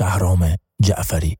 شهرام جعفری.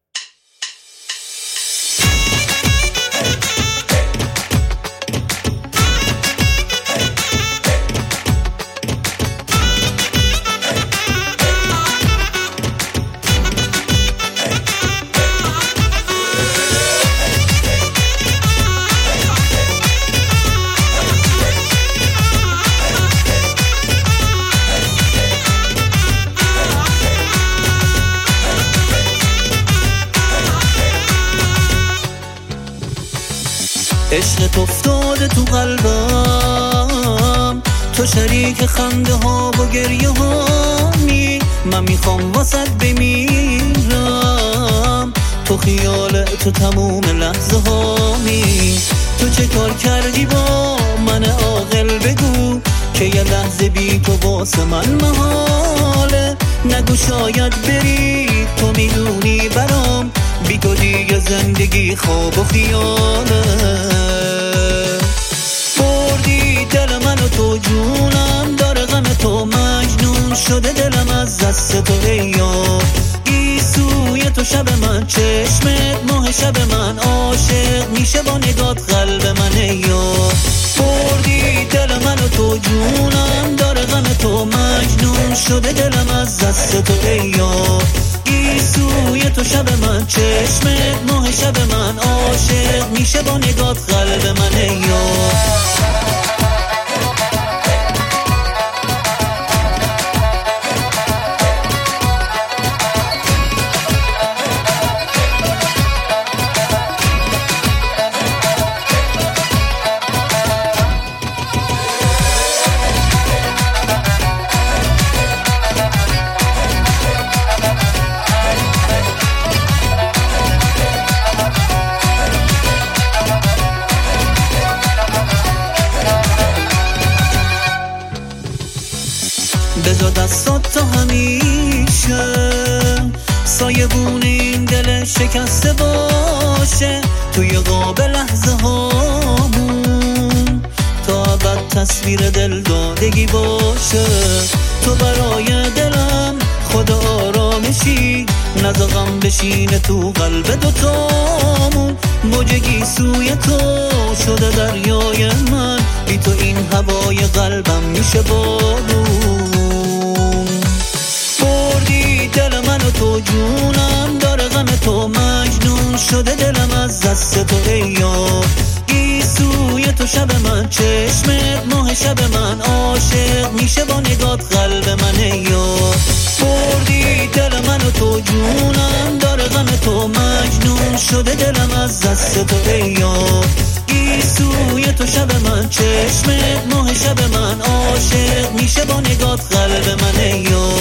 عشقت افتاده تو قلبم، تو شریک خنده ها و گریه هامی، من میخوام واسط بمیرم، تو خیال تو تموم لحظه هامی. تو چه کار کردی با من عاقل بگو، که یه لحظه بی تو واسه من محاله. نگو شاید بری، تو میدونی برام بی تو دیگه زندگی خواب و خیاله. بردی دل منو تو، جونم داره غم تو، مجنون شده دلم از دست تو. ای یار گیسوی تو شب من، چشمت ماه شب من، عاشق میشه با نگات قلب من. ای یار بردی دل منو تو، جونم داره غم تو، مجنون شده دلم از دست تو. ای یار گیسوی تو شب من، چشمت ماه شب من، عاشق میشه با نگات قلب من. ای یار بذار دستات تا همیشه سایبون این دل شکسته باشه، توی قاب لحظه هامون تا ابد تصویر دل دادگی باشه. تو برای دلم خدا آرامشی، نزاقم بشینه تو قلب دوتامون. موجگی سوی تو شده دریای من، بی تو این هوای قلبم میشه بارون. بردی دل منو تو، جونم داره غم تو، مجنون شده دلم از دست تو. ای یار گیسوی تو شب من، چشمت ماه شب من، عاشق میشه با نگات قلب من. ای یار بردی دل منو تو، جونم داره غم تو، مجنون شده دلم از دست تو. ای یار گیسوی تو شب من، چشمت ماه شب من، عاشق میشه با نگات قلب من. ای یار